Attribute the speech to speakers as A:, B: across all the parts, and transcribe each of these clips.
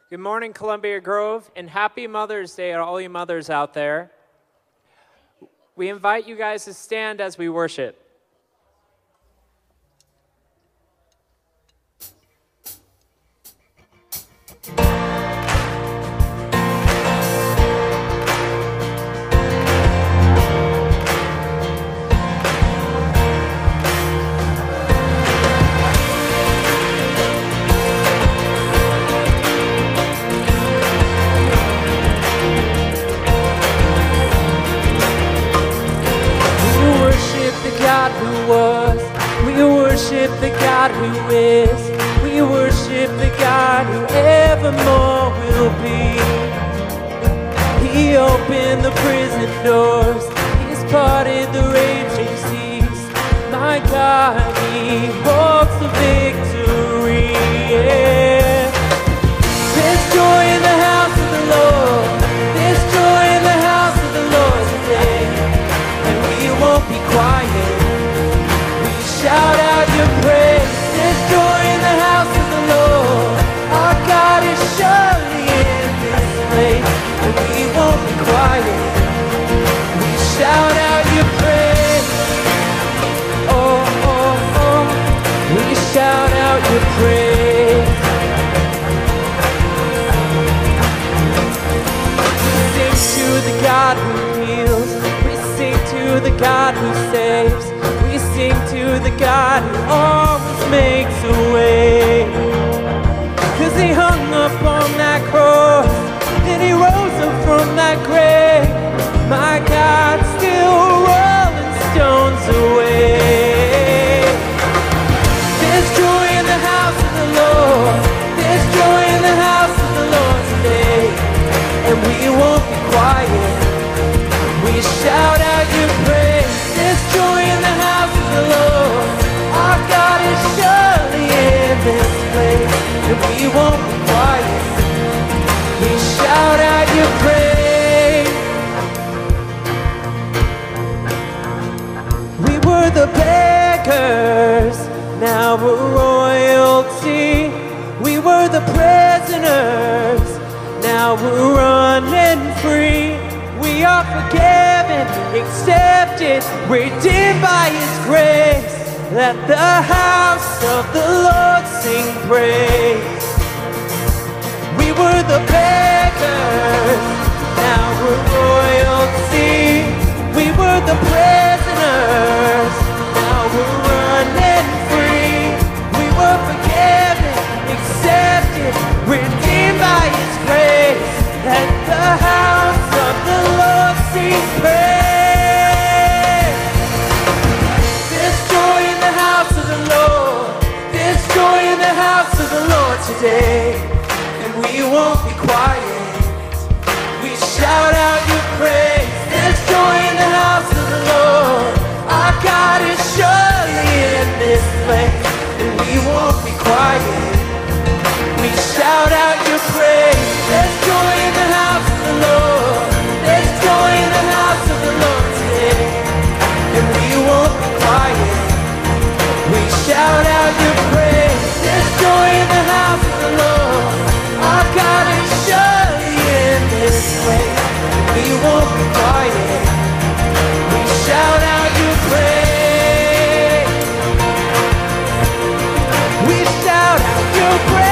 A: Good morning, Columbia Grove, and happy Mother's Day to all you mothers out there. We invite you guys to stand as we worship. We worship the God who is. We worship the God who evermore will be. He opened the prison doors. He's parted the raging seas. My God, He holds the victory. Yeah. There's joy in the house of the Lord. There's joy in the house of the Lord today. And we won't be quiet. Shout out your praise. There's joy in the house of the Lord. Our God is surely in this place, and we won't be quiet. We shout out your praise. Oh, oh, oh. We shout out your praise. We sing to the God who heals. We sing to the God who saves. We sing to the God who always makes a way. 'Cause He hung up on that cross, and He rose up from that grave. My God, still rolling stones away. There's joy in the house of the Lord. There's joy in the house of the Lord today. And we won't be quiet. We shout out your praise. There's joy in the house of the Lord. Our God is surely in this place, and we won't be quiet. We shout out your praise. We were the beggars, now we're royalty. We were the prisoners, now we're running free. We are forgiven, accepted, redeemed by His grace. Let the house of the Lord sing praise. We were the beggars, now we're royalty. We were the prisoners, now we're running free. We were forgiven, accepted, redeemed by His grace. Let the house of the Lord sing praise. There's joy in the house of the Lord. There's joy in the house of the Lord today. And we won't be quiet. We shout out your praise. There's joy in the house of the Lord. Our God is surely in this place. And we won't be quiet. We shout out your praise. There's joy in the house of the Lord. There's joy in the house of the Lord today. And we won't be quiet. We shout out your praise. There's joy in the house of the Lord. Our God is surely in this place. And we won't be quiet. We shout out your praise. We shout out your praise.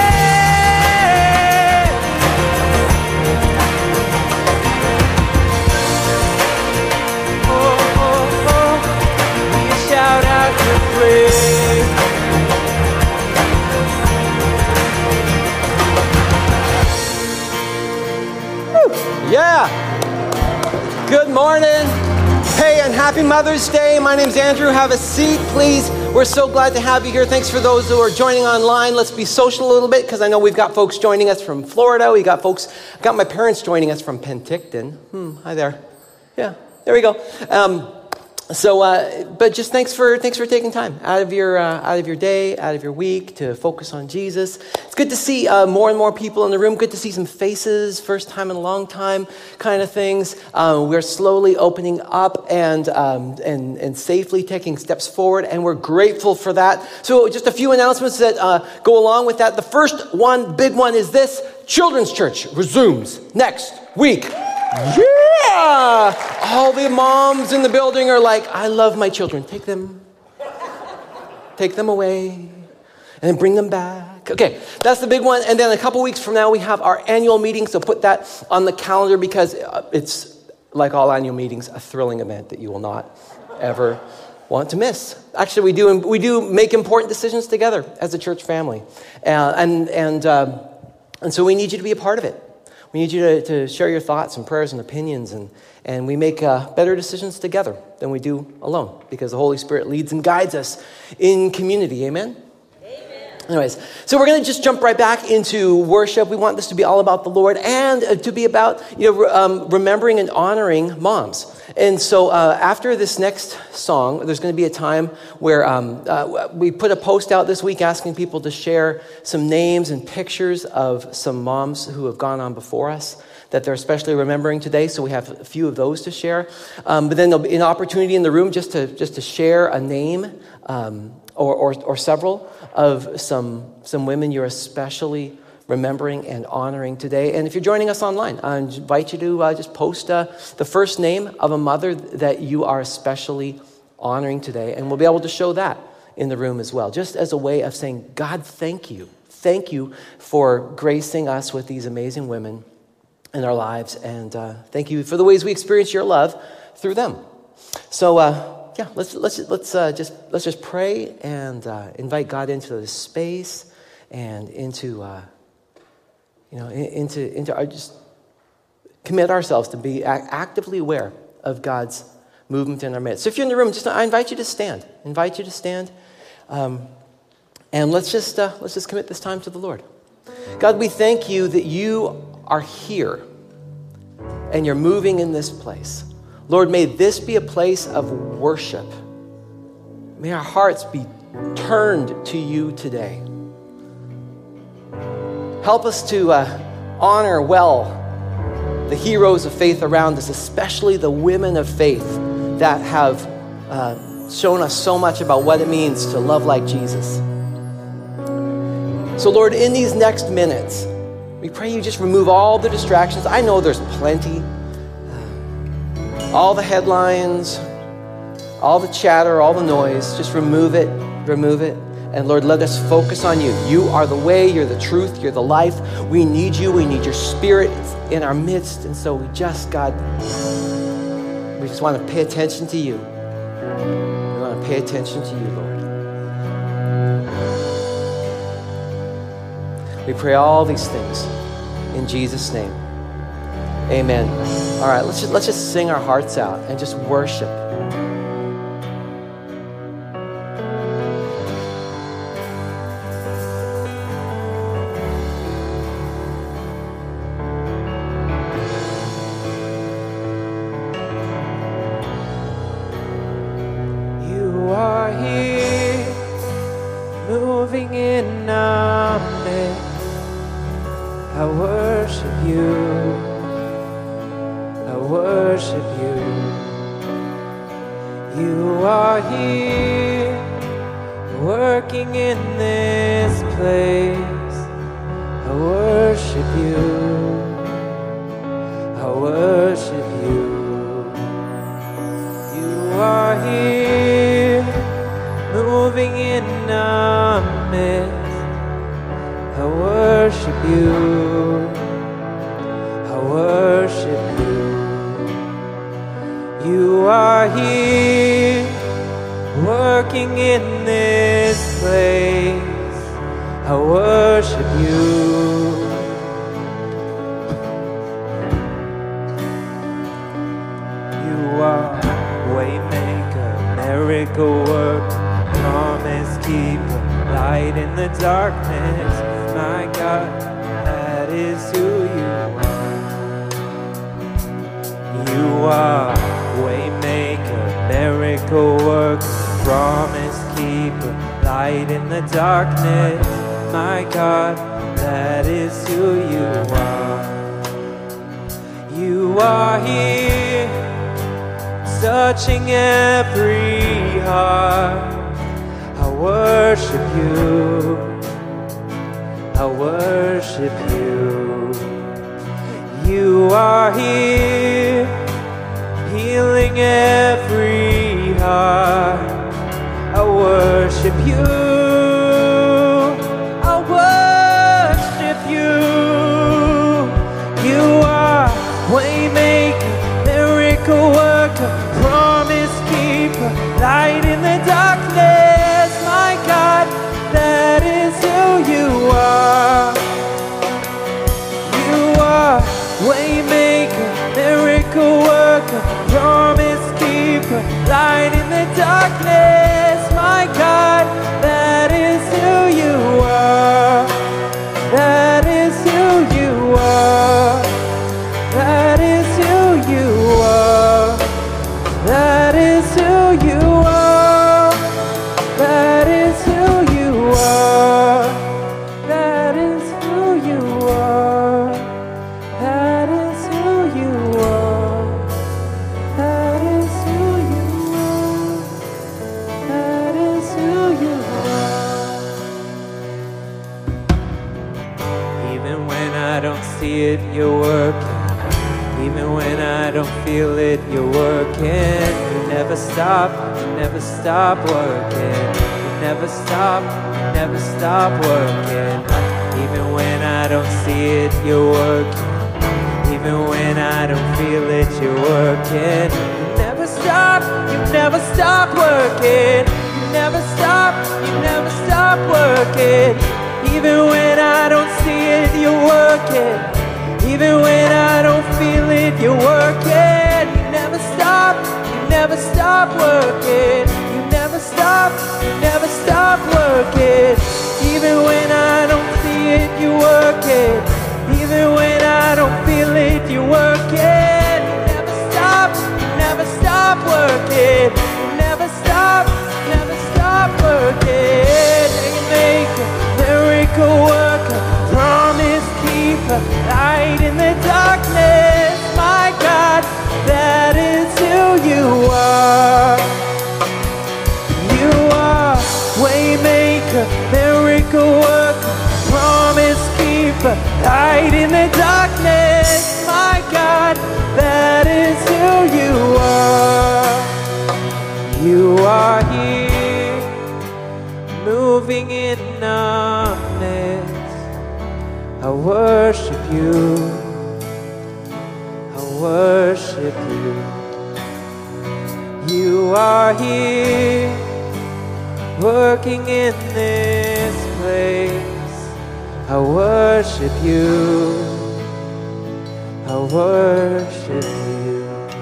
B: Yeah. Good morning. Hey, and happy Mother's Day. My name's Andrew. Have a seat, please. We're so glad to have you here. Thanks for those who are joining online. Let's be social a little bit because I know we've got folks joining us from Florida. We got my parents joining us from Penticton. Hi there. Yeah, there we go. But just thanks for taking time out of your day, out of your week to focus on Jesus. It's good to see more and more people in the room. Good to see some faces, first time in a long time, kind of things. We're slowly opening up and safely taking steps forward, and we're grateful for that. So, just a few announcements that go along with that. The first one, big one, is this. Children's Church resumes next week. Yeah! All the moms in the building are like, I love my children. Take them away, and then bring them back. Okay, that's the big one. And then a couple weeks from now, we have our annual meeting. So put that on the calendar because it's, like all annual meetings, a thrilling event that you will not ever want to miss. Actually, we do make important decisions together as a church family. And so we need you to be a part of it. We need you to share your thoughts and prayers and opinions, and we make better decisions together than we do alone because the Holy Spirit leads and guides us in community. Amen? Anyways, so we're going to just jump right back into worship. We want this to be all about the Lord and to be about remembering and honoring moms. And so after this next song, there's going to be a time where we put a post out this week asking people to share some names and pictures of some moms who have gone on before us that they're especially remembering today. So we have a few of those to share. But then there'll be an opportunity in the room just to share a name or several of some women you're especially remembering and honoring today. And if you're joining us online, I invite you to just post the first name of a mother that you are especially honoring today. And we'll be able to show that in the room as well, just as a way of saying, God, thank you. Thank you for gracing us with these amazing women in our lives. And thank you for the ways we experience your love through them. So, yeah, let's just pray and invite God into this space and into our, just commit ourselves to be actively aware of God's movement in our midst. So if you're in the room, I invite you to stand. And let's just commit this time to the Lord. God, we thank you that you are here and you're moving in this place. Lord, may this be a place of worship. May our hearts be turned to you today. Help us to honor well the heroes of faith around us, especially the women of faith that have shown us so much about what it means to love like Jesus. So Lord, in these next minutes, we pray you just remove all the distractions. I know there's plenty. All the headlines, all the chatter, all the noise, just remove it. And Lord, let us focus on you. You are the way, you're the truth, you're the life. We need you, we need your spirit in our midst. And so we just want to pay attention to you. We want to pay attention to you, Lord. We pray all these things in Jesus' name. Amen. All right, let's just sing our hearts out and just worship. You are here, moving in our midst. I worship you. Worship you. You are here, working in this place. I worship you. I worship you. You are here, moving in our midst. I worship you. I worship you. You are here, working in this place. I worship you. You are waymaker, miracle worker, promise keeper, light in the darkness. My God, that is who you are. You are waymaker, miracle worker, promise keeper, light in the darkness. My God, that is who you are. You are here, touching every heart. I worship you. I worship you.
A: You are here, healing every heart. I worship you, I worship you. You are waymaker, miracle worker, promise keeper, light in the darkness. My God, that is who you are. You are waymaker, miracle worker, promise keeper, light in the darkness. My God, that is who you are. That is who you are. That is who you are. That is who you are. That is who you are. That is who you are. That is who you are. That is who you are. That is who you are. Even when I don't see it, you're working. Even when I don't feel it, you're working. You never stop working. You never stop working. Even when I don't see it, you're working. Even when I don't feel it, you're working. You never stop working. You never stop working. Even when I don't see it, you're working. Even when I don't feel it, you're working. You never stop working. You never stop working. Even when I don't see it, you're working. Even when I don't feel it, you're working. You never stop working. You never stop working. Maker, miracle worker, promise keeper, light in the darkness. My God, that is who you are. You are waymaker, miracle worker, promise keeper, light in the darkness. My God, that is who you are. You are here, moving in our midst. I worship you. I worship you. You are here, working in this place. I worship you. I worship you.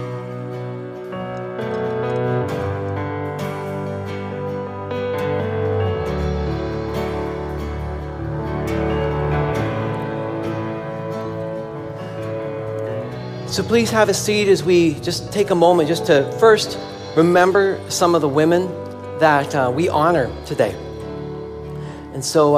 A: So please have a seat as we just take a moment just to first remember some of the women that we honor today. And so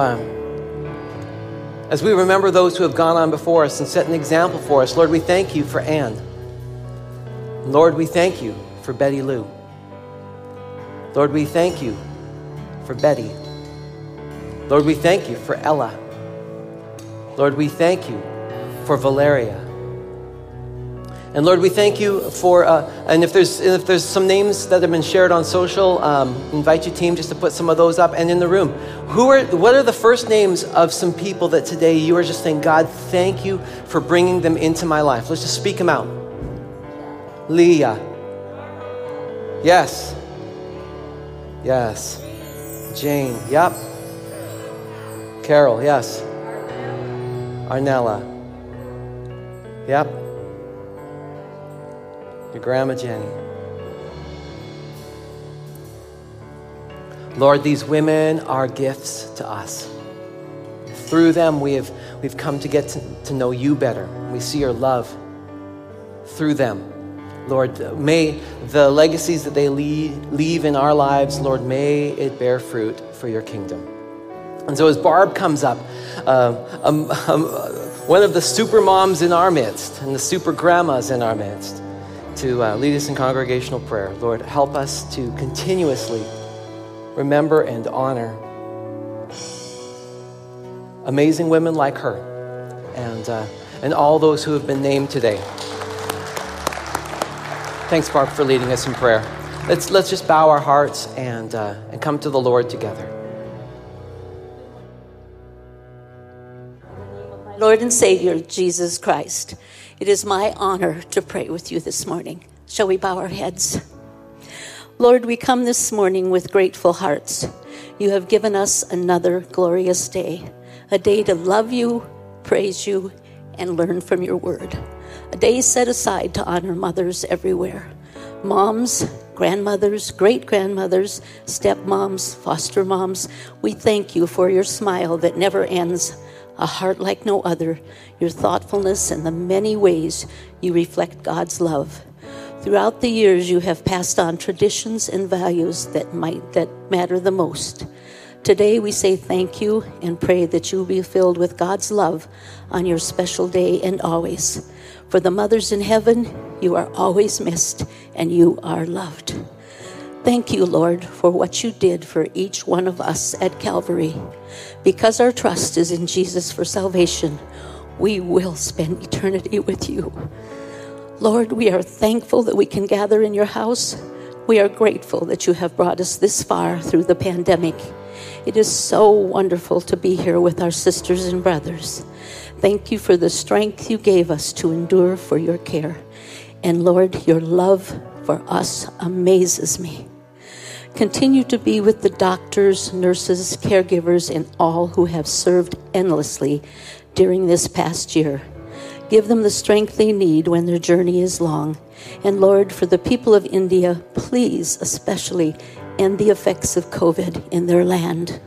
A: as we remember those who have gone on before us and set an example for us, Lord, we thank you for Anne. Lord, we thank you for Betty Lou. Lord, we thank you for Betty. Lord, we thank you for Ella. Lord, we thank you for Valeria. And Lord, we thank you for, and if there's some names that have been shared on social, invite your team just to put some of those up. And in the room, what are the first names of some people that today you are just saying, God, thank you for bringing them into my life? Let's just speak them out. Leah. Yes. Yes. Jane. Yep. Carol. Yes. Arnella. Yep. Your grandma Jenny. Lord, these women are gifts to us. Through them, we've come to get to know you better. We see your love through them. Lord, may the legacies that they leave in our lives, Lord, may it bear fruit for your kingdom. And so as Barb comes up, one of the super moms in our midst and the super grandmas in our midst, to lead us in congregational prayer. Lord, help us to continuously remember and honor amazing women like her. And
B: and all those who have been named today. Thanks, Barb, for leading us in prayer. Let's just bow our hearts and come to the Lord together.
C: Lord and Savior, Jesus Christ, it is my honor to pray with you this morning. Shall we bow our heads? Lord, we come this morning with grateful hearts. You have given us another glorious day, a day to love you, praise you, and learn from your word. A day set aside to honor mothers everywhere. Moms, grandmothers, great-grandmothers, stepmoms, foster moms, we thank you for your smile that never ends, a heart like no other, your thoughtfulness, and the many ways you reflect God's love. Throughout the years, you have passed on traditions and values that matter the most. Today, we say thank you and pray that you will be filled with God's love on your special day and always. For the mothers in heaven, you are always missed and you are loved. Thank you, Lord, for what you did for each one of us at Calvary. Because our trust is in Jesus for salvation, we will spend eternity with you. Lord, we are thankful that we can gather in your house. We are grateful that you have brought us this far through the pandemic. It is so wonderful to be here with our sisters and brothers. Thank you for the strength you gave us to endure for your care. And Lord, your love for us amazes me. Continue to be with the doctors, nurses, caregivers, and all who have served endlessly during this past year. Give them the strength they need when their journey is long. And Lord, for the people of India, please especially end the effects of COVID in their land.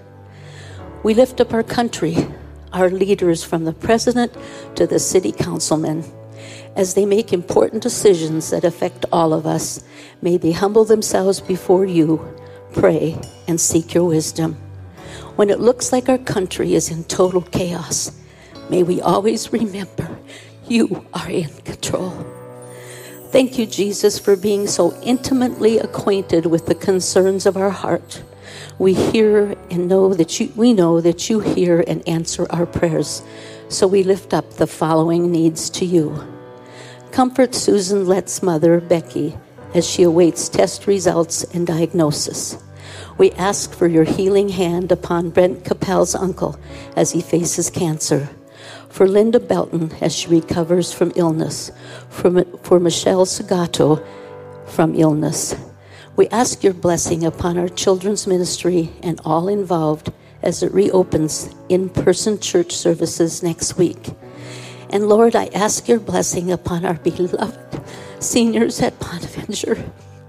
C: We lift up our country, our leaders from the president to the city councilmen. As they make important decisions that affect all of us, may they humble themselves before you, pray, and seek your wisdom. When it looks like our country is in total chaos, may we always remember you are in control. Thank you, Jesus, for being so intimately acquainted with the concerns of our heart. We hear and know that you hear and answer our prayers. So we lift up the following needs to you. Comfort Susan Lett's mother, Becky, as she awaits test results and diagnosis. We ask for your healing hand upon Brent Capel's uncle as he faces cancer. For Linda Belton as she recovers from illness. For Michelle Segato from illness. We ask your blessing upon our children's ministry and all involved as it reopens in-person church services next week. And Lord, I ask your blessing upon our beloved seniors at Bonaventure.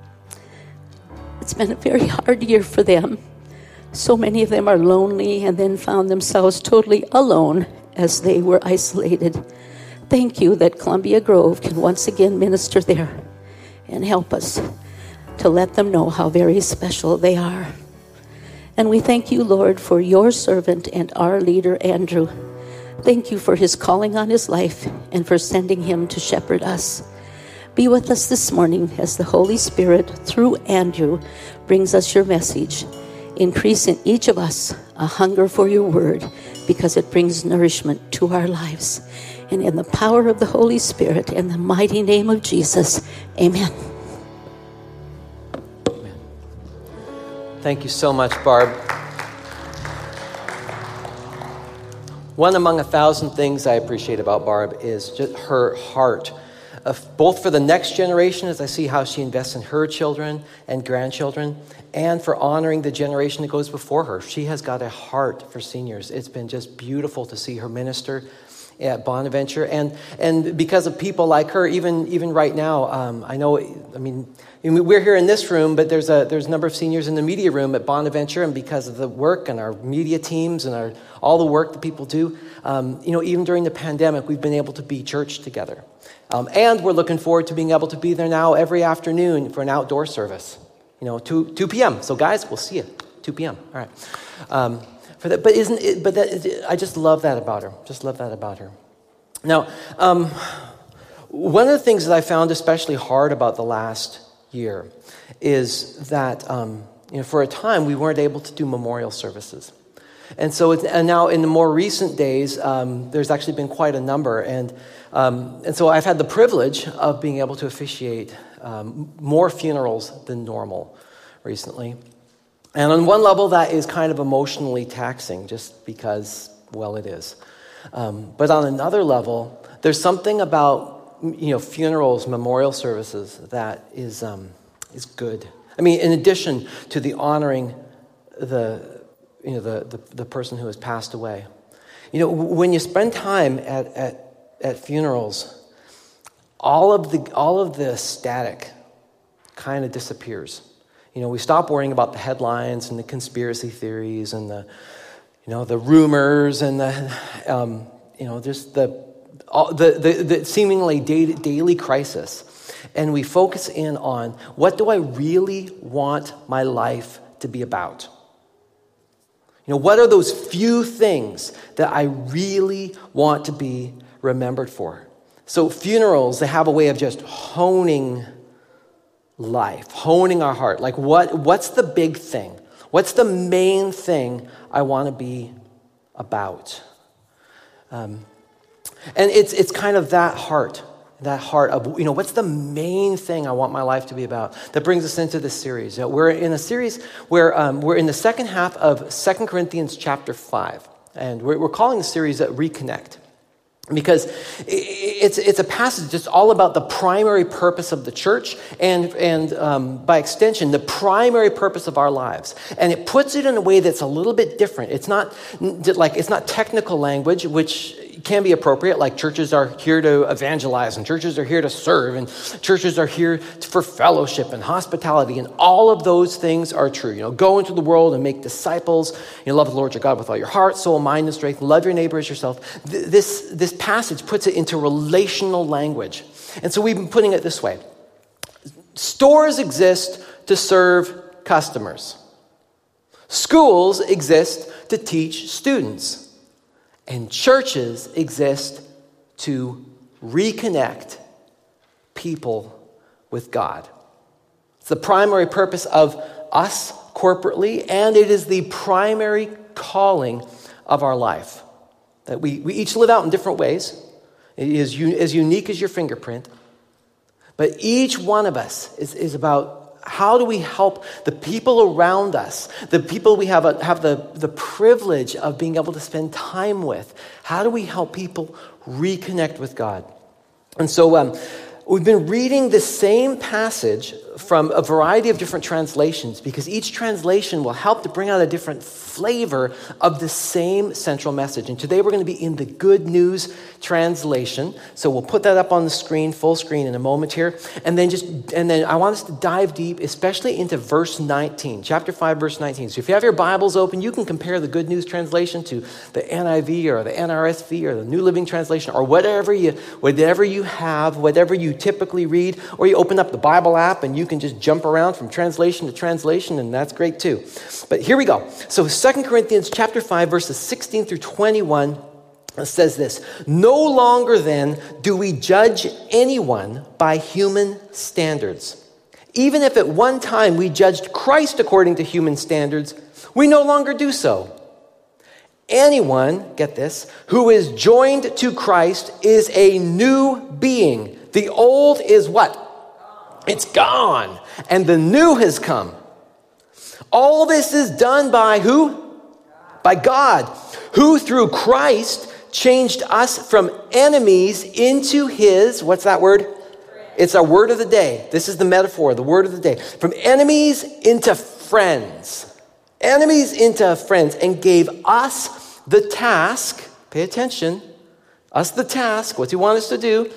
C: It's been a very hard year for them. So many of them are lonely and then found themselves totally alone as they were isolated. Thank you that Columbia Grove can once again minister there and help us to let them know how very special they are. And we thank you, Lord, for your servant and our leader, Andrew. Thank you for his calling on his life and for sending him to shepherd us. Be with us this morning as the Holy Spirit, through Andrew, brings us your message. Increase in each of us a hunger for your word because it brings nourishment to our lives. And in the power of the Holy Spirit, in the mighty name of Jesus, amen.
B: Thank you so much, Barb. One among 1,000 things I appreciate about Barb is just her heart, both for the next generation, as I see how she invests in her children and grandchildren, and for honoring the generation that goes before her. She has got a heart for seniors. It's been just beautiful to see her minister at Bonaventure, and because of people like her, even right now, we're here in this room, but there's a number of seniors in the media room at Bonaventure, and because of the work and our media teams and all the work that people do, even during the pandemic, we've been able to be church together, and we're looking forward to being able to be there now every afternoon for an outdoor service, 2 p.m. So guys, we'll see you 2 p.m. All right. I just love that about her. Just love that about her. Now, one of the things that I found especially hard about the last year is that, for a time we weren't able to do memorial services. And so and now in the more recent days, there's actually been quite a number. And so I've had the privilege of being able to officiate more funerals than normal recently. And on one level, that is kind of emotionally taxing just because, well, it is. But on another level, there's something about, funerals, memorial services that is good. I mean, in addition to the honoring the person who has passed away. When you spend time at funerals, all of the static kind of disappears. We stop worrying about the headlines and the conspiracy theories and the rumors and just the seemingly daily crisis, and we focus in on what do I really want my life to be about. What are those few things that I really want to be remembered for? So funerals, they have a way of just honing life, honing our heart. Like what's the big thing? What's the main thing I want to be about? And it's kind of that heart of, what's the main thing I want my life to be about? That brings us into this series. We're in a series where we're in the second half of 2 Corinthians chapter 5. And we're calling the series Reconnect. Because it's a passage that's all about the primary purpose of the church and by extension, the primary purpose of our lives. And it puts it in a way that's a little bit different. It's not technical language, which can be appropriate, like churches are here to evangelize and churches are here to serve and churches are here for fellowship and hospitality, and all of those things are true. Go into the world and make disciples. Love the Lord your God with all your heart, soul, mind, and strength. Love your neighbor as yourself. This passage puts it into relational language. And so we've been putting it this way. Stores exist to serve customers. Schools exist to teach students. And churches exist to reconnect people with God. It's the primary purpose of us corporately, and it is the primary calling of our life. That we each live out in different ways. It is as unique as your fingerprint. But each one of us is about how do we help the people around us, the people we have the privilege of being able to spend time with. How do we help people reconnect with God? And so we've been reading the same passage from a variety of different translations, because each translation will help to bring out a different flavor of the same central message. And today we're going to be in the Good News translation. So we'll put that up on the screen, full screen, in a moment here. And then I want us to dive deep, especially into verse 19, chapter 5, verse 19. So if you have your Bibles open, you can compare the Good News translation to the NIV or the NRSV or the New Living Translation or whatever you have, whatever you typically read, or you open up the Bible app and you can just jump around from translation to translation, and that's great too. But here we go. So 2 Corinthians chapter 5, verses 16 through 21 says this: "No longer then do we judge anyone by human standards. Even if at one time we judged Christ according to human standards, we no longer do so. Anyone, get this, who is joined to Christ is a new being. The old is what? It's gone, and the new has come. All this is done by who? By God, who through Christ changed us from enemies into his, what's that word? It's our word of the day. This is the metaphor, the word of the day. From enemies into friends. Enemies into friends, and gave us the task, pay attention, us the task, what's he want us to do?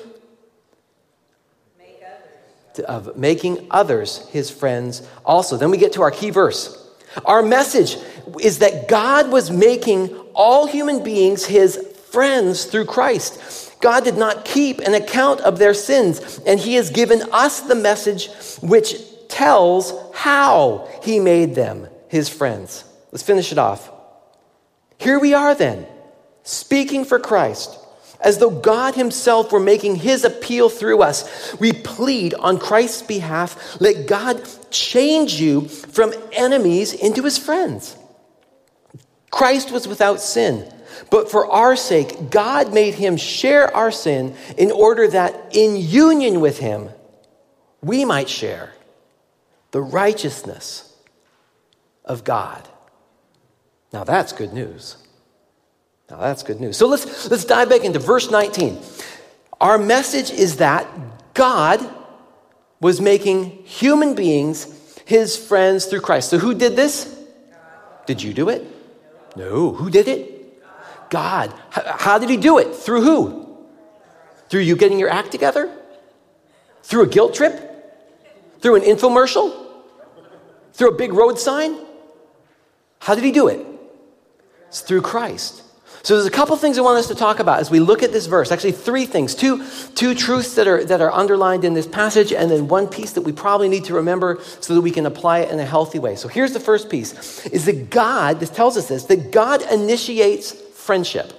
B: Of making others his friends also. Then we get to our key verse. Our message is that God was making all human beings his friends through Christ. God did not keep an account of their sins, and he has given us the message which tells how he made them his friends. Let's finish it off. Here we are then, speaking for Christ, as though God himself were making his appeal through us. We plead on Christ's behalf, let God change you from enemies into his friends. Christ was without sin, but for our sake, God made him share our sin in order that in union with him, we might share the righteousness of God. Now that's good news. Now that's good news. So let's dive back into verse 19. Our message is that God was making human beings his friends through Christ. So who did this? Did you do it? No. Who did it? God. How did he do it? Through who? Through you getting your act together? Through a guilt trip? Through an infomercial? Through a big road sign? How did he do it? It's through Christ. So there's a couple things I want us to talk about as we look at this verse. Actually, three things. Two truths that are underlined in this passage, and then one piece that we probably need to remember so that we can apply it in a healthy way. So here's the first piece, is that God, this tells us this, that God initiates friendship.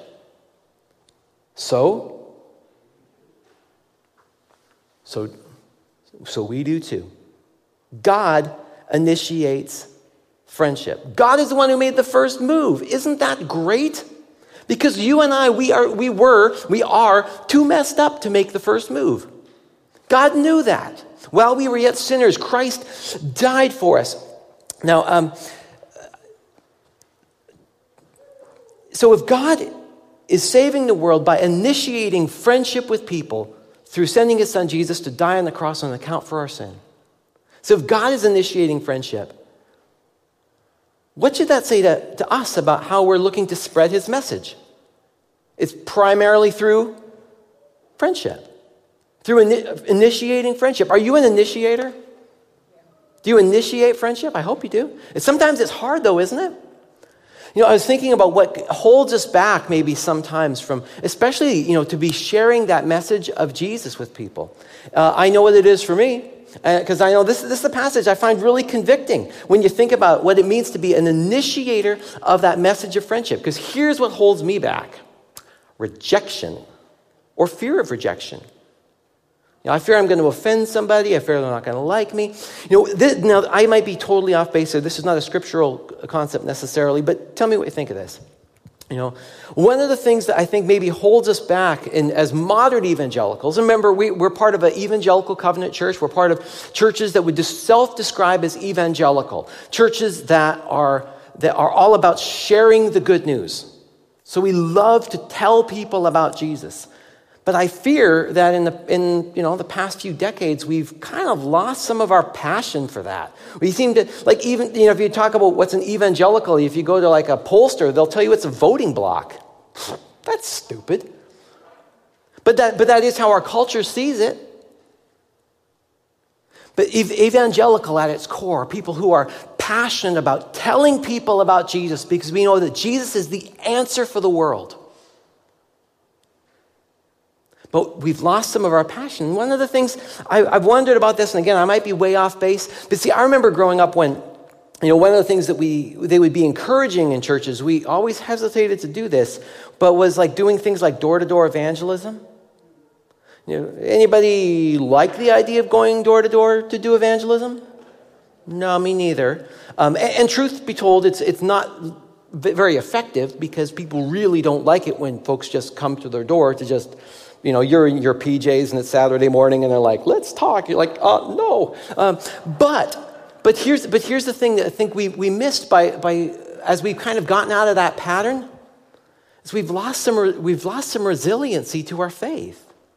B: So we do too. God initiates friendship. God is the one who made the first move. Isn't that great? Because you and I, we are too messed up to make the first move. God knew that. While we were yet sinners, Christ died for us. Now, so if God is saving the world by initiating friendship with people through sending his son Jesus to die on the cross on account for our sin. So if God is initiating friendship, what should that say to us about how we're looking to spread his message? It's primarily through friendship, through initiating friendship. Are you an initiator? Do you initiate friendship? I hope you do. Sometimes it's hard though, isn't it? You know, I was thinking about what holds us back maybe sometimes from, especially, you know, to be sharing that message of Jesus with people. I know what it is for me. Because I know this is the passage I find really convicting when you think about what it means to be an initiator of that message of friendship. Because here's what holds me back. Rejection or fear of rejection. You know, I fear I'm going to offend somebody. I fear they're not going to like me. You know, now I might be totally off base here. This is not a scriptural concept necessarily, but tell me what you think of this. You know, one of the things that I think maybe holds us back as modern evangelicals, remember, we're part of an evangelical covenant church. We're part of churches that would just self-describe as evangelical. Churches that are all about sharing the good news. So we love to tell people about Jesus. But I fear that in the past few decades, we've kind of lost some of our passion for that. We seem to, like, even, you know, if you talk about what's an evangelical, if you go to like a pollster, they'll tell you it's a voting block. That's stupid. But that is how our culture sees it. But evangelical at its core are people who are passionate about telling people about Jesus because we know that Jesus is the answer for the world. But we've lost some of our passion. One of the things, I've wondered about this, and again, I might be way off base, but see, I remember growing up when, you know, one of the things that they would be encouraging in churches, we always hesitated to do this, but was like doing things like door-to-door evangelism. You know, anybody like the idea of going door-to-door to do evangelism? No, me neither. And truth be told, it's not very effective because people really don't like it when folks just come to their door to just, you know, you're in your PJs and it's Saturday morning and they're like, let's talk. You're like, no. But here's the thing that I think we missed by as we've kind of gotten out of that pattern, is we've lost some resiliency to our faith.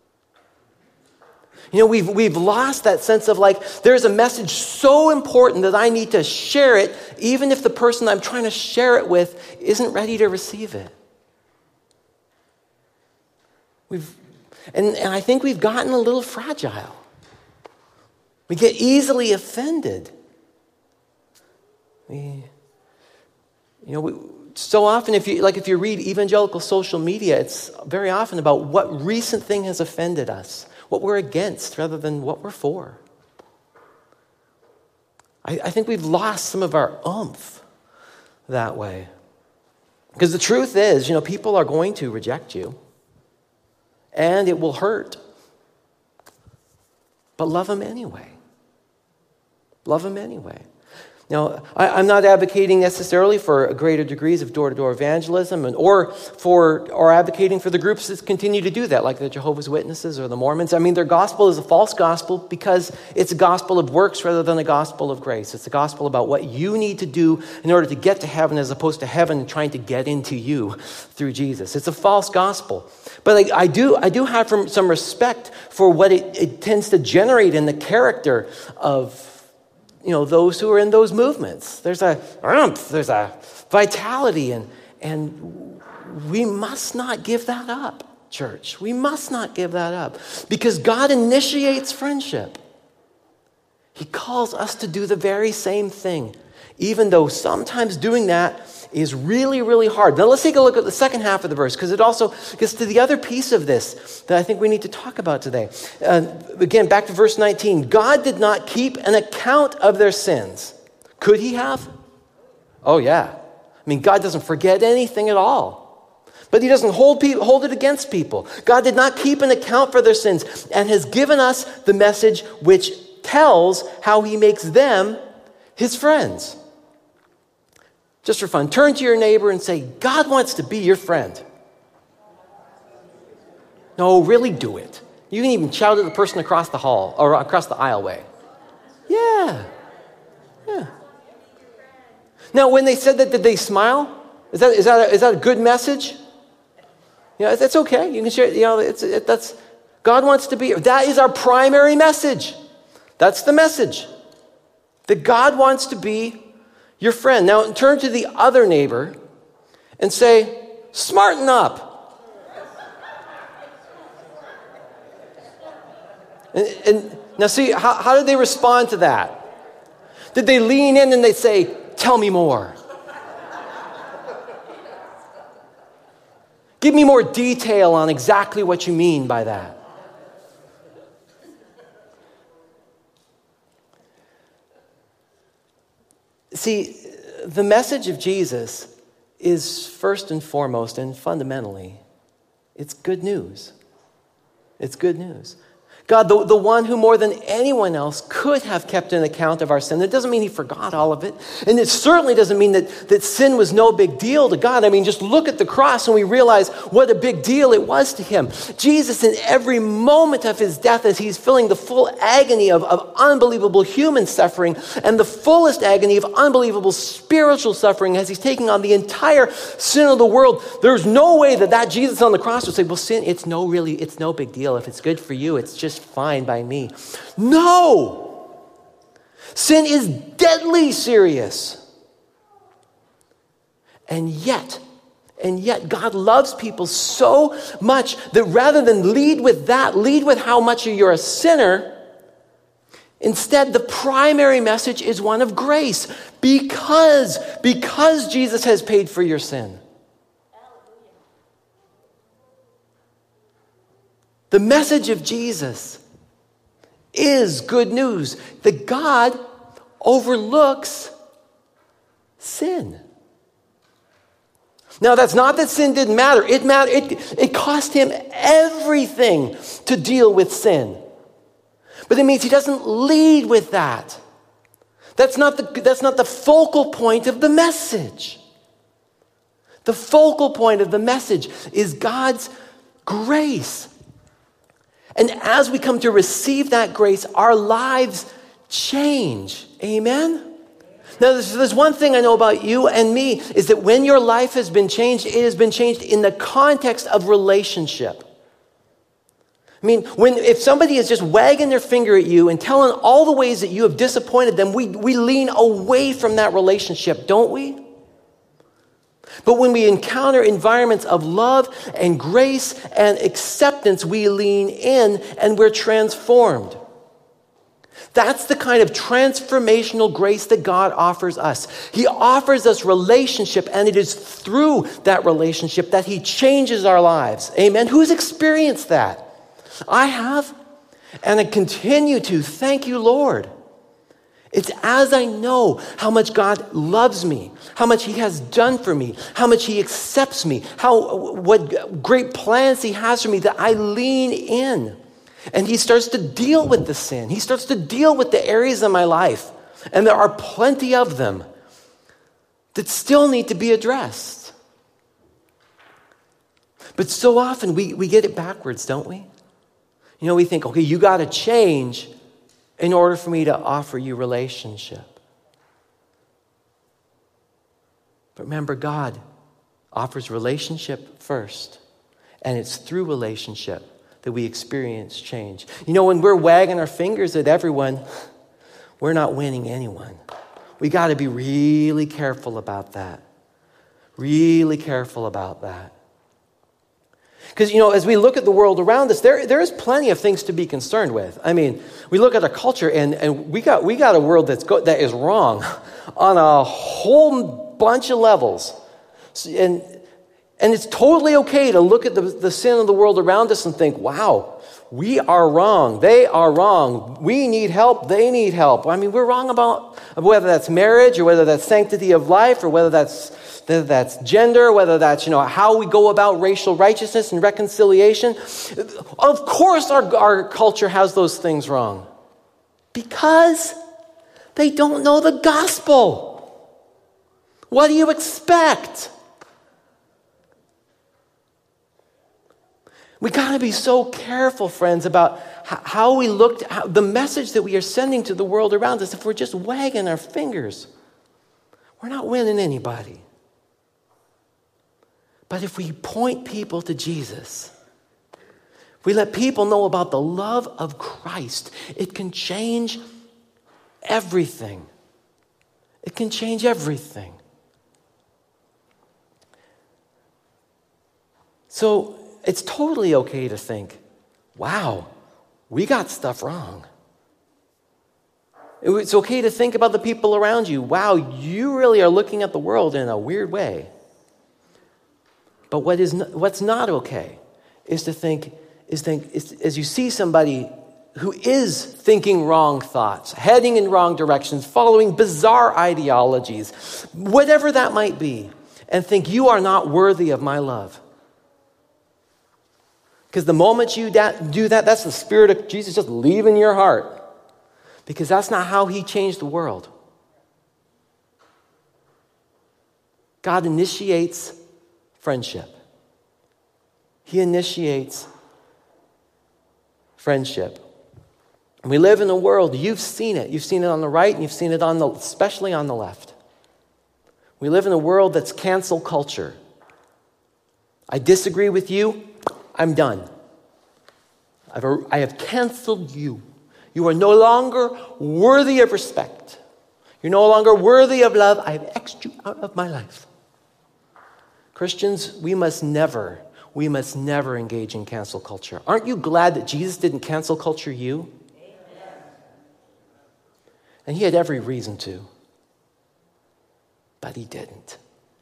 B: You know, we've lost that sense of like, there's a message so important that I need to share it, even if the person I'm trying to share it with isn't ready to receive it. And I think we've gotten a little fragile. We get easily offended. So often if you read evangelical social media, it's very often about what recent thing has offended us, what we're against rather than what we're for. I think we've lost some of our oomph that way. Because the truth is, you know, people are going to reject you. And it will hurt. But love them anyway. Love them anyway. Now, I'm not advocating necessarily for greater degrees of door-to-door evangelism or advocating for the groups that continue to do that, like the Jehovah's Witnesses or the Mormons. I mean, their gospel is a false gospel because it's a gospel of works rather than a gospel of grace. It's a gospel about what you need to do in order to get to heaven as opposed to heaven trying to get into you through Jesus. It's a false gospel. But I do have some respect for what it tends to generate in the character of those who are in those movements. There's a vitality, and we must not give that up, church. We must not give that up because God initiates friendship. He calls us to do the very same thing, even though sometimes doing that is really, really hard. Now let's take a look at the second half of the verse because it also gets to the other piece of this that I think we need to talk about today. Again, back to verse 19. God did not keep an account of their sins. Could he have? Oh yeah. I mean, God doesn't forget anything at all. But he doesn't hold it against people. God did not keep an account for their sins and has given us the message which tells how he makes them his friends. Just for fun, turn to your neighbor and say, God wants to be your friend. No, really do it. You can even shout at the person across the hall or across the aisleway. Yeah. Now, when they said that, did they smile? Is that a good message? Yeah, that's okay. You can share. That's God wants to be. That is our primary message. That's the message. That God wants to be your friend. Now turn to the other neighbor and say, smarten up. And now see, how did they respond to that? Did they lean in and they say, tell me more? Give me more detail on exactly what you mean by that. See, the message of Jesus is first and foremost and fundamentally, it's good news. It's good news. God, the one who more than anyone else could have kept an account of our sin. It doesn't mean he forgot all of it. And it certainly doesn't mean that sin was no big deal to God. I mean, just look at the cross and we realize what a big deal it was to him. Jesus, in every moment of his death, as he's feeling the full agony of unbelievable human suffering and the fullest agony of unbelievable spiritual suffering as he's taking on the entire sin of the world, there's no way that Jesus on the cross would say, well, sin, it's no big deal. If it's good for you, it's just fine by me. No! Sin is deadly serious. And yet God loves people so much that rather than lead with how much you're a sinner, instead the primary message is one of grace because Jesus has paid for your sin. The message of Jesus is good news that God overlooks sin. Now, that's not that sin didn't matter. It cost him everything to deal with sin. But it means he doesn't lead with that. That's not the focal point of the message. The focal point of the message is God's grace. And as we come to receive that grace, our lives change. Amen? Now, there's one thing I know about you and me, is that when your life has been changed, it has been changed in the context of relationship. I mean, if somebody is just wagging their finger at you and telling all the ways that you have disappointed them, we lean away from that relationship, don't we? But when we encounter environments of love and grace and acceptance, we lean in and we're transformed. That's the kind of transformational grace that God offers us. He offers us relationship, and it is through that relationship that he changes our lives. Amen? Who's experienced that? I have, and I continue to. Thank you, Lord. It's as I know how much God loves me, how much he has done for me, how much he accepts me, what great plans he has for me, that I lean in. And he starts to deal with the sin. He starts to deal with the areas of my life And there are plenty of them that still need to be addressed. But so often we get it backwards, don't we? You know, we think, okay, you got to change in order for me to offer you relationship. But remember, God offers relationship first. And it's through relationship that we experience change. You know, when we're wagging our fingers at everyone, we're not winning anyone. We got to be really careful about that. Really careful about that. Because, you know, as we look at the world around us, there is plenty of things to be concerned with. I mean, we look at our culture, and we got a world that is wrong on a whole bunch of levels. And it's totally okay to look at the sin of the world around us and think, wow, we are wrong. They are wrong. We need help. They need help. I mean, we're wrong about whether that's marriage or whether that's sanctity of life or whether that's gender, whether that's, you know, how we go about racial righteousness and reconciliation. Of course our culture has those things wrong because they don't know the gospel. What do you expect? We got to be so careful, friends, about how we look, the message that we are sending to the world around us. If we're just wagging our fingers, we're not winning anybody. But if we point people to Jesus, we let people know about the love of Christ, it can change everything. It can change everything. So it's totally okay to think, wow, we got stuff wrong. It's okay to think about the people around you. Wow, you really are looking at the world in a weird way. But what's not okay is to think as you see somebody who is thinking wrong thoughts, heading in wrong directions, following bizarre ideologies, whatever that might be, and think you are not worthy of my love. Because the moment you do that, that's the Spirit of Jesus just leaving your heart. Because that's not how he changed the world. God initiates friendship. He initiates friendship. And we live in a world, you've seen it. You've seen it on the right and you've seen it especially on the left. We live in a world that's cancel culture. I disagree with you. I'm done. I have canceled you. You are no longer worthy of respect. You're no longer worthy of love. I have X'd you out of my life. Christians, we must never engage in cancel culture. Aren't you glad that Jesus didn't cancel culture you? Amen. And he had every reason to. But he didn't.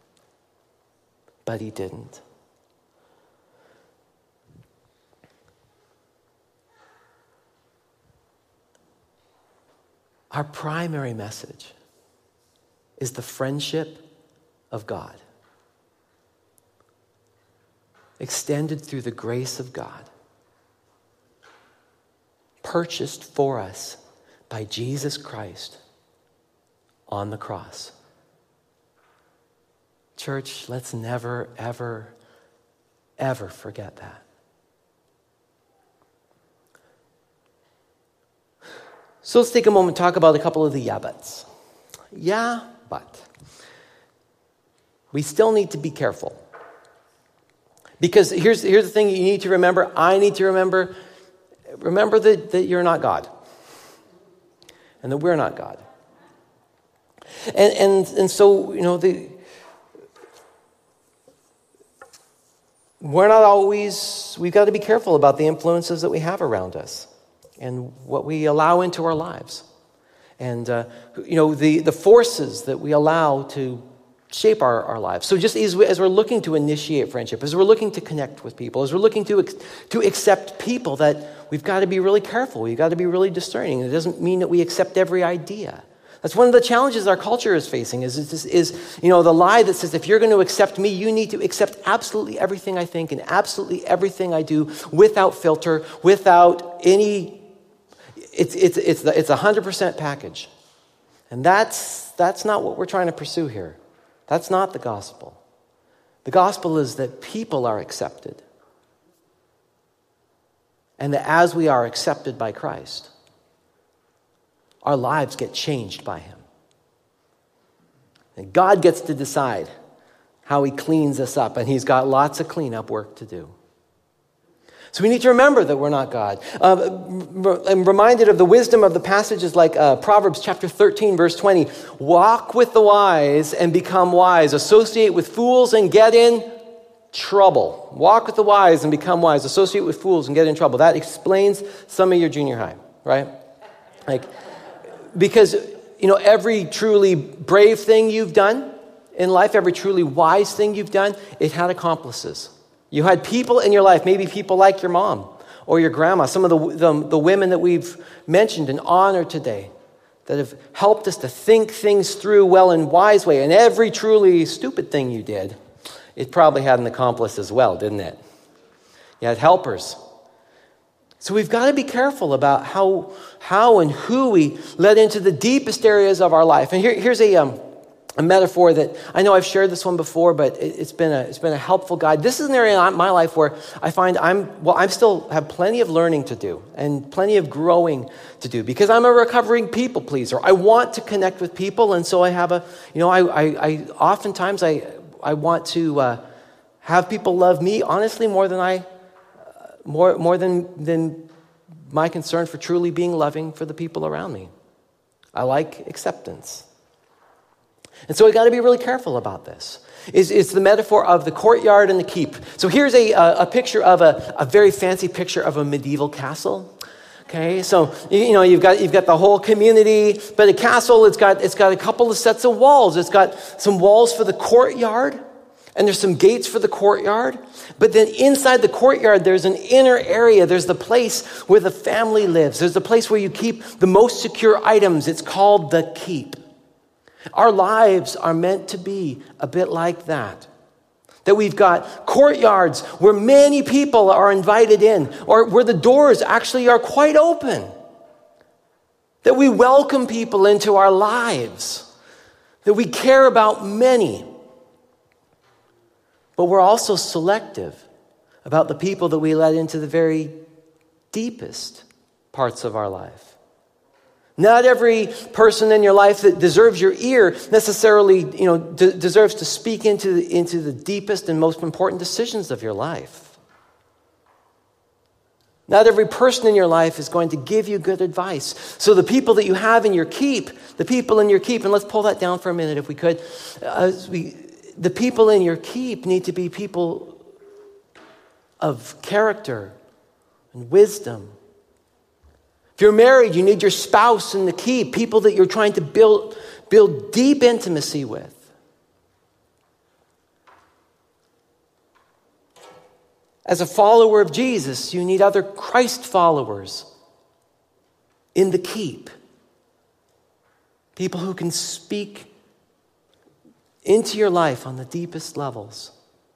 B: Our primary message is the friendship of God, extended through the grace of God, purchased for us by Jesus Christ on the cross. Church, let's never, ever, ever forget that. So let's take a moment and talk about a couple of the yeah buts. Yeah, but. We still need to be careful. Because here's the thing you need to remember. I need to remember. Remember that you're not God. And that we're not God. And so, you know, we're not always, we've got to be careful about the influences that we have around us and what we allow into our lives. And, you know, the forces that we allow to shape our lives. So just as we're looking to initiate friendship, as we're looking to connect with people, as we're looking to accept people, that we've got to be really careful. We've got to be really discerning. It doesn't mean that we accept every idea. That's one of the challenges our culture is facing is you know, the lie that says if you're going to accept me, you need to accept absolutely everything I think and absolutely everything I do without filter, without any. It's a 100% package. And that's not what we're trying to pursue here. That's not the gospel. The gospel is that people are accepted. And that as we are accepted by Christ, our lives get changed by him. And God gets to decide how he cleans us up, and he's got lots of cleanup work to do. So we need to remember that we're not God. I'm reminded of the wisdom of the passages like Proverbs chapter 13, verse 20. Walk with the wise and become wise. Associate with fools and get in trouble. Walk with the wise and become wise. Associate with fools and get in trouble. That explains some of your junior high, right? Because, every truly brave thing you've done in life, every truly wise thing you've done, it had accomplices. You had people in your life, maybe people like your mom or your grandma, some of the women that we've mentioned and honored today that have helped us to think things through well in a wise way. And every truly stupid thing you did, it probably had an accomplice as well, didn't it? You had helpers. So we've got to be careful about how and who we let into the deepest areas of our life. And here's a metaphor that I know I've shared this one before, but it's been a helpful guide. This is an area in my life where I find I still have plenty of learning to do and plenty of growing to do because I'm a recovering people pleaser. I want to connect with people, and so I have I oftentimes I want to have people love me honestly more than my concern for truly being loving for the people around me. I like acceptance. And so we got to be really careful about this. It's the metaphor of the courtyard and the keep. So here's a picture of a very fancy picture of a medieval castle. Okay, so you've got the whole community, but a castle it's got a couple of sets of walls. It's got some walls for the courtyard, and there's some gates for the courtyard. But then inside the courtyard, there's an inner area. There's the place where the family lives. There's the place where you keep the most secure items. It's called the keep. Our lives are meant to be a bit like that. That we've got courtyards where many people are invited in, or where the doors actually are quite open. That we welcome people into our lives. That we care about many. But we're also selective about the people that we let into the very deepest parts of our life. Not every person in your life that deserves your ear necessarily, deserves to speak into the deepest and most important decisions of your life. Not every person in your life is going to give you good advice. So the people that you have in your keep, and let's pull that down for a minute if we could. The people in your keep need to be people of character and wisdom. If you're married, you need your spouse in the keep, people that you're trying to build deep intimacy with. As a follower of Jesus, you need other Christ followers in the keep. People who can speak into your life on the deepest levels.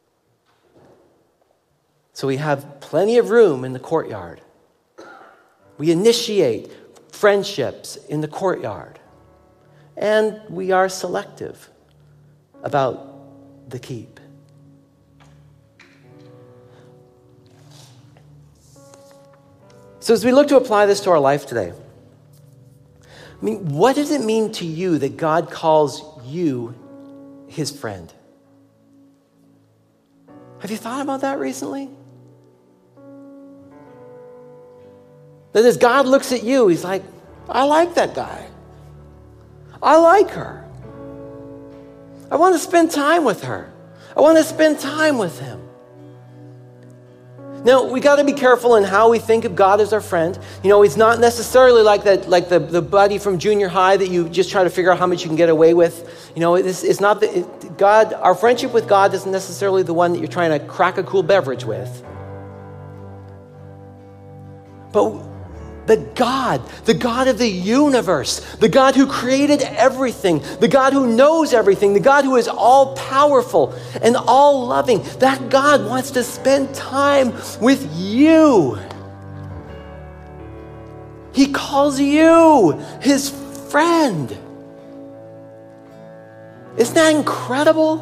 B: So we have plenty of room in the courtyard. We initiate friendships in the courtyard. And we are selective about the keep. So as we look to apply this to our life today, what does it mean to you that God calls you his friend? Have you thought about that recently? That as God looks at you, he's like, I like that guy. I like her. I want to spend time with her. I want to spend time with him. Now, we got to be careful in how we think of God as our friend. He's not necessarily like that, like the buddy from junior high that you just try to figure out how much you can get away with. It's not God. Our friendship with God isn't necessarily the one that you're trying to crack a cool beverage with. But God, the God of the universe, the God who created everything, the God who knows everything, the God who is all powerful and all loving, that God wants to spend time with you. He calls you his friend. Isn't that incredible?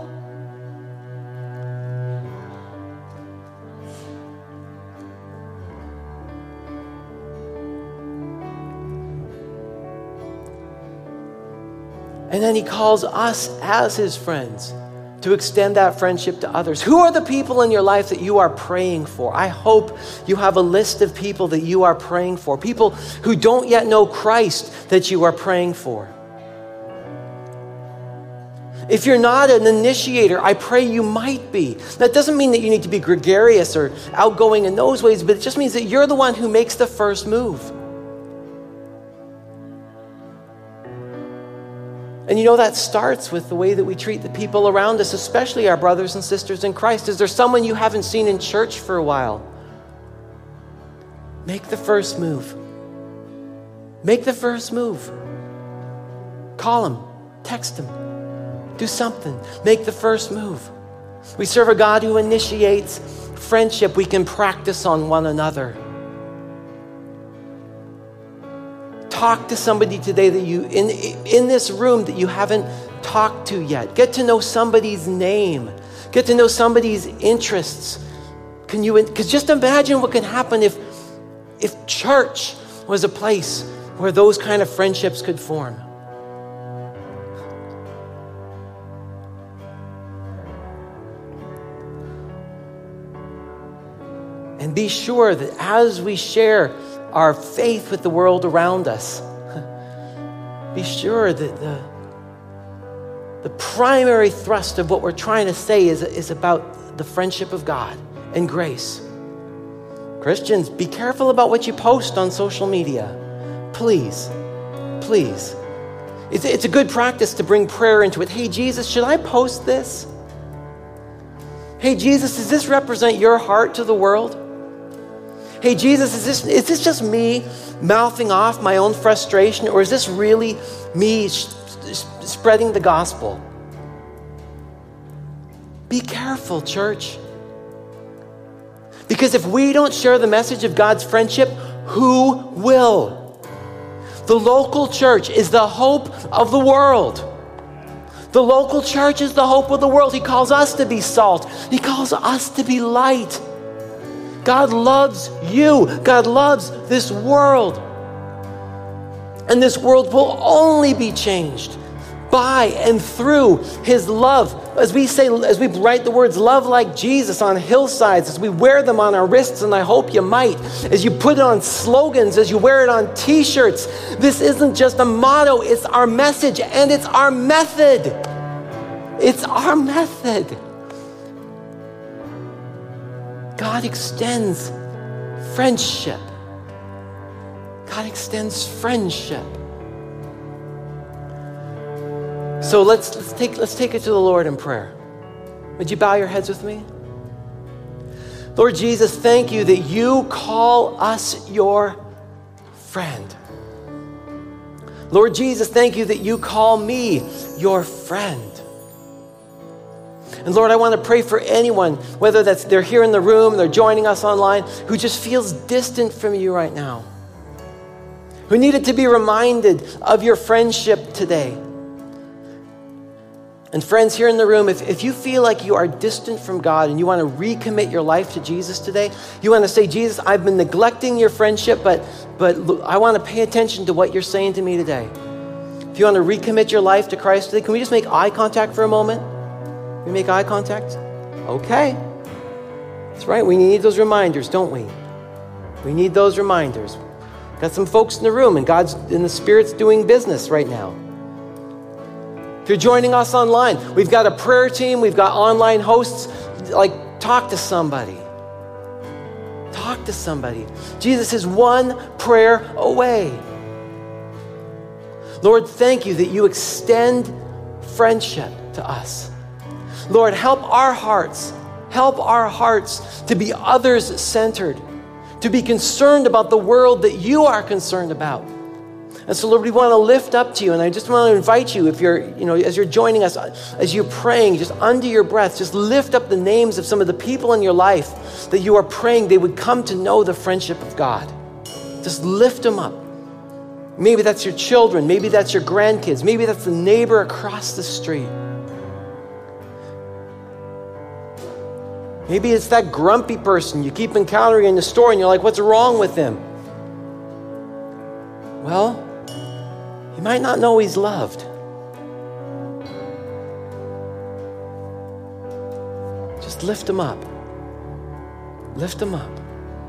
B: And then he calls us as his friends to extend that friendship to others. Who are the people in your life that you are praying for? I hope you have a list of people that you are praying for. People who don't yet know Christ that you are praying for. If you're not an initiator, I pray you might be. That doesn't mean that you need to be gregarious or outgoing in those ways, but it just means that you're the one who makes the first move. And you know, that starts with the way that we treat the people around us, especially our brothers and sisters in Christ. Is there someone you haven't seen in church for a while? Make the first move. Make the first move. Call him. Text him. Do something. Make the first move. We serve a God who initiates friendship we can practice on one another. Talk to somebody today that you in this room that you haven't talked to yet. Get to know somebody's name. Get to know somebody's interests. Because just imagine what can happen if church was a place where those kind of friendships could form. And be sure that as we share our faith with the world around us, be sure that the primary thrust of what we're trying to say is about the friendship of God and grace. Christians, be careful about what you post on social media. Please, please. It's a good practice to bring prayer into it. Hey, Jesus, should I post this? Hey, Jesus, does this represent your heart to the world? Hey, Jesus, is this just me mouthing off my own frustration, or is this really me spreading the gospel? Be careful, church. Because if we don't share the message of God's friendship, who will? The local church is the hope of the world. The local church is the hope of the world. He calls us to be salt. He calls us to be light. God loves you. God loves this world. And this world will only be changed by and through his love. As we write the words, love like Jesus on hillsides, as we wear them on our wrists, and I hope you might, as you put it on slogans, as you wear it on t-shirts, this isn't just a motto, it's our message and it's our method. It's our method. God extends friendship. God extends friendship. So let's take it to the Lord in prayer. Would you bow your heads with me? Lord Jesus, thank you that you call us your friend. Lord Jesus, thank you that you call me your friend. And Lord, I want to pray for anyone, whether they're here in the room, they're joining us online, who just feels distant from you right now, who needed to be reminded of your friendship today. And friends here in the room, if you feel like you are distant from God and you want to recommit your life to Jesus today, you want to say, Jesus, I've been neglecting your friendship, but I want to pay attention to what you're saying to me today. If you want to recommit your life to Christ today, can we just make eye contact for a moment? We make eye contact? Okay. That's right. We need those reminders, don't we? We need those reminders. Got some folks in the room, and God's in the Spirit's doing business right now. If you're joining us online, we've got a prayer team. We've got online hosts. Talk to somebody. Talk to somebody. Jesus is one prayer away. Lord, thank you that you extend friendship to us. Lord, help our hearts to be others-centered, to be concerned about the world that you are concerned about. And so, Lord, we want to lift up to you, and I just want to invite you, if you're, as you're joining us, as you're praying, just under your breath, just lift up the names of some of the people in your life that you are praying they would come to know the friendship of God. Just lift them up. Maybe that's your children, maybe that's your grandkids, maybe that's the neighbor across the street. Maybe it's that grumpy person you keep encountering in the store and you're like, what's wrong with him? Well, he might not know he's loved. Just lift him up. Lift him up.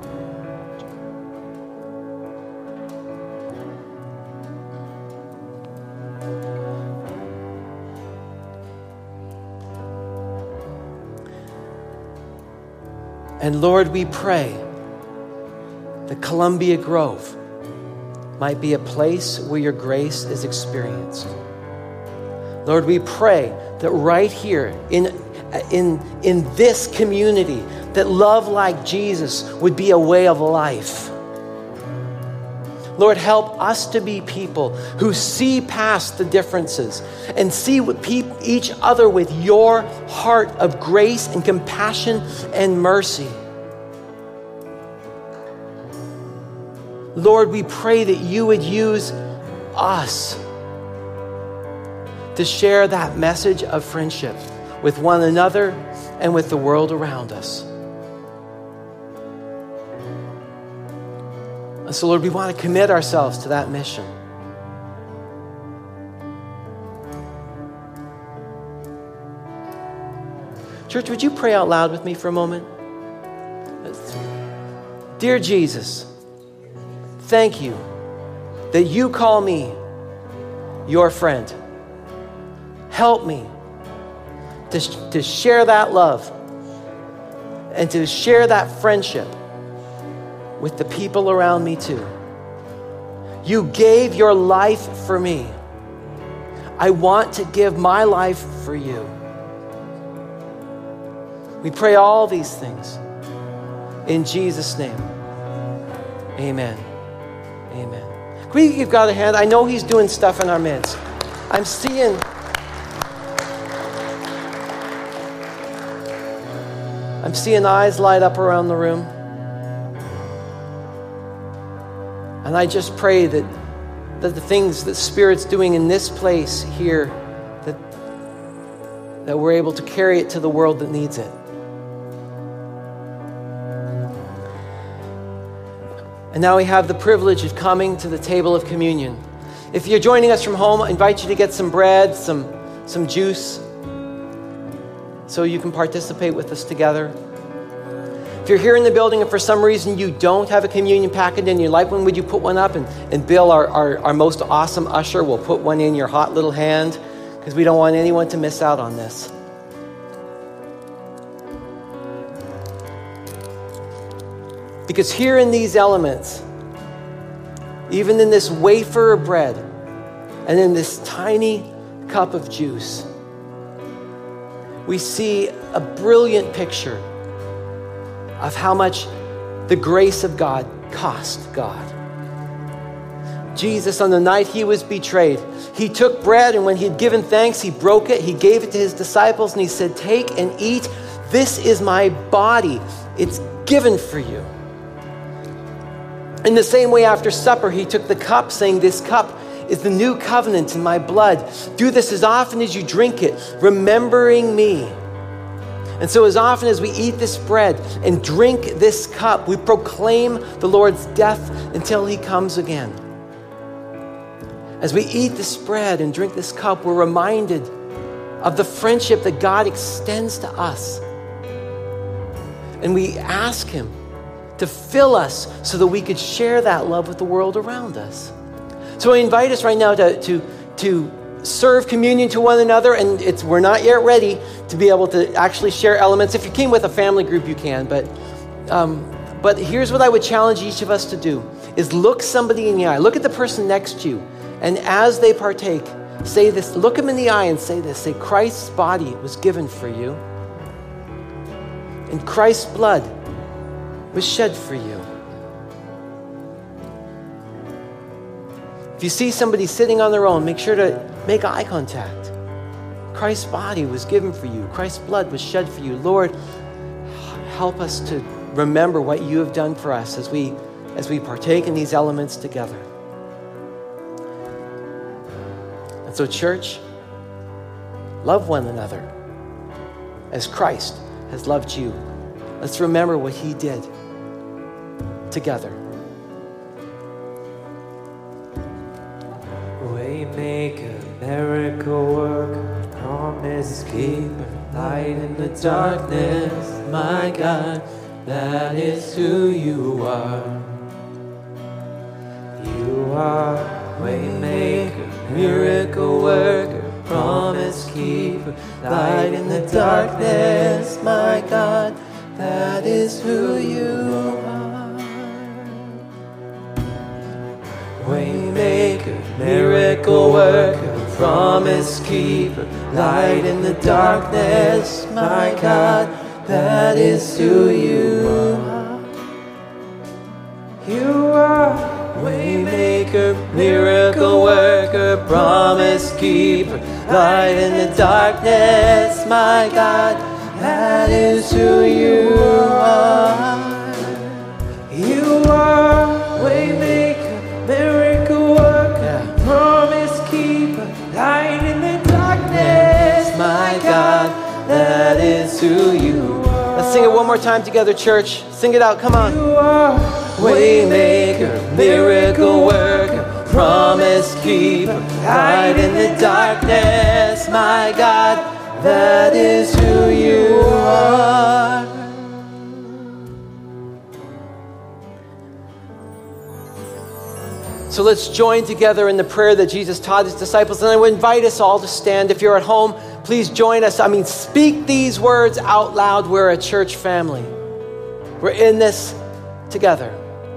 B: And Lord, we pray that Columbia Grove might be a place where your grace is experienced. Lord, we pray that right here in this community, that love like Jesus would be a way of life. Lord, help us to be people who see past the differences and see each other with your heart of grace and compassion and mercy. Lord, we pray that you would use us to share that message of friendship with one another and with the world around us. So, Lord, we want to commit ourselves to that mission. Church, would you pray out loud with me for a moment? Dear Jesus, thank you that you call me your friend. Help me to share that love and to share that friendship with the people around me too. You gave your life for me. I want to give my life for you. We pray all these things in Jesus' name. Amen. Amen. Can we give God a hand? I know he's doing stuff in our midst. I'm seeing eyes light up around the room. And I just pray that the things that Spirit's doing in this place here, that we're able to carry it to the world that needs it. And now we have the privilege of coming to the table of communion. If you're joining us from home, I invite you to get some bread, some juice, so you can participate with us together. If you're here in the building and for some reason you don't have a communion packet and you'd like one, would you put one up? And Bill, our most awesome usher, will put one in your hot little hand, because we don't want anyone to miss out on this. Because here in these elements, even in this wafer of bread and in this tiny cup of juice, we see a brilliant picture of how much the grace of God cost God. Jesus, on the night he was betrayed, he took bread, and when he had given thanks, he broke it, he gave it to his disciples, and he said, "Take and eat. This is my body. It's given for you." In the same way, after supper, he took the cup, saying, "This cup is the new covenant in my blood. Do this as often as you drink it, remembering me." And so as often as we eat this bread and drink this cup, we proclaim the Lord's death until he comes again. As we eat this bread and drink this cup, we're reminded of the friendship that God extends to us. And we ask him to fill us so that we could share that love with the world around us. So I invite us right now to serve communion to one another, and we're not yet ready to be able to actually share elements. If you came with a family group, you can, but here's what I would challenge each of us to do, is look somebody in the eye. Look at the person next to you, and as they partake, say this, look them in the eye and say this, say, "Christ's body was given for you, and Christ's blood was shed for you." If you see somebody sitting on their own, make sure to make eye contact. Christ's body was given for you. Christ's blood was shed for you. Lord, help us to remember what you have done for us as we partake in these elements together. And so, church, love one another as Christ has loved you. Let's remember what he did together.
A: Waymaker, miracle worker, promise keeper, light in the darkness, my God, that is who you are. You are waymaker, miracle worker, promise keeper, light in the darkness, my God, that is who you are. Waymaker, miracle worker, promise keeper, light in the darkness, my God, that is who you are. You are waymaker, miracle worker, promise keeper, light in the darkness, my God, that is who you are. You are waymaker, miracle worker, promise keeper, light in the darkness, my God, that is who you are.
B: Let's sing it one more time together, church. Sing it out, come on.
A: You are waymaker, miracle worker, promise keeper, light in the darkness, my God, that is who you are.
B: So let's join together in the prayer that Jesus taught his disciples. And I would invite us all to stand. If you're at home, please join us. Speak these words out loud. We're a church family. We're in this together.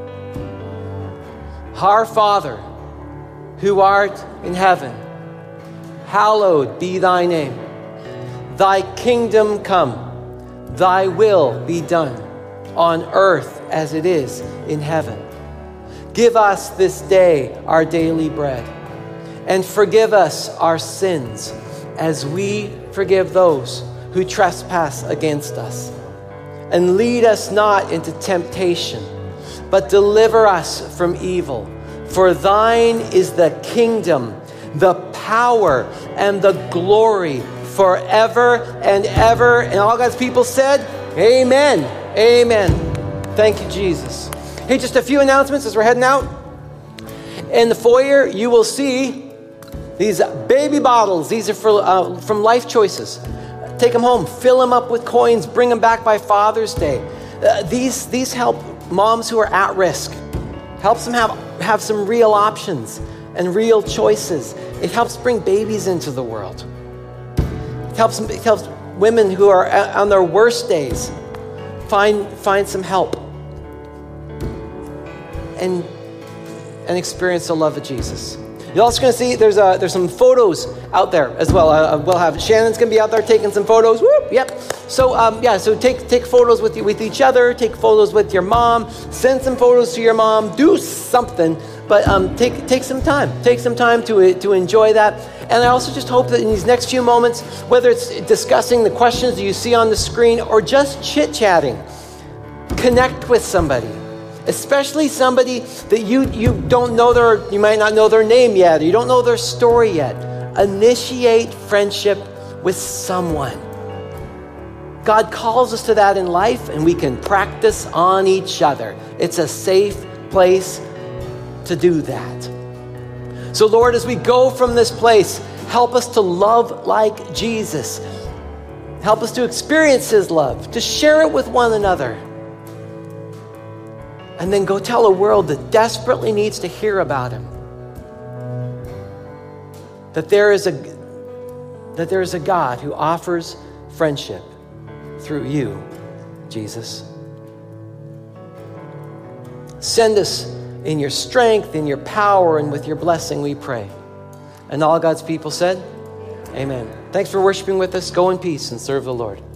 B: Our Father, who art in heaven, hallowed be thy name. Thy kingdom come, thy will be done on earth as it is in heaven. Give us this day our daily bread, and forgive us our sins as we forgive those who trespass against us. And lead us not into temptation, but deliver us from evil. For thine is the kingdom, the power, and the glory forever and ever. And all God's people said, amen. Amen. Thank you, Jesus. Hey, just a few announcements as we're heading out. In the foyer, you will see these baby bottles. These are from Life Choices. Take them home, fill them up with coins, bring them back by Father's Day. These help moms who are at risk. Helps them have some real options and real choices. It helps bring babies into the world. It helps women who are on their worst days find some help and experience the love of Jesus. You're also going to see there's some photos out there as well. We'll have Shannon's going to be out there taking some photos. Whoop, yep. So so take photos with each other. Take photos with your mom. Send some photos to your mom. Do something, but take some time. Take some time to enjoy that. And I also just hope that in these next few moments, whether it's discussing the questions that you see on the screen or just chit-chatting, connect with somebody. Especially somebody that you don't know you might not know their name yet, or you don't know their story yet. Initiate friendship with someone. God calls us to that in life, and we can practice on each other. It's a safe place to do that. So Lord, as we go from this place, help us to love like Jesus. Help us to experience his love, to share it with one another. And then go tell a world that desperately needs to hear about him. That there is a God who offers friendship through you, Jesus. Send us in your strength, in your power, and with your blessing, we pray. And all God's people said, amen. Thanks for worshiping with us. Go in peace and serve the Lord.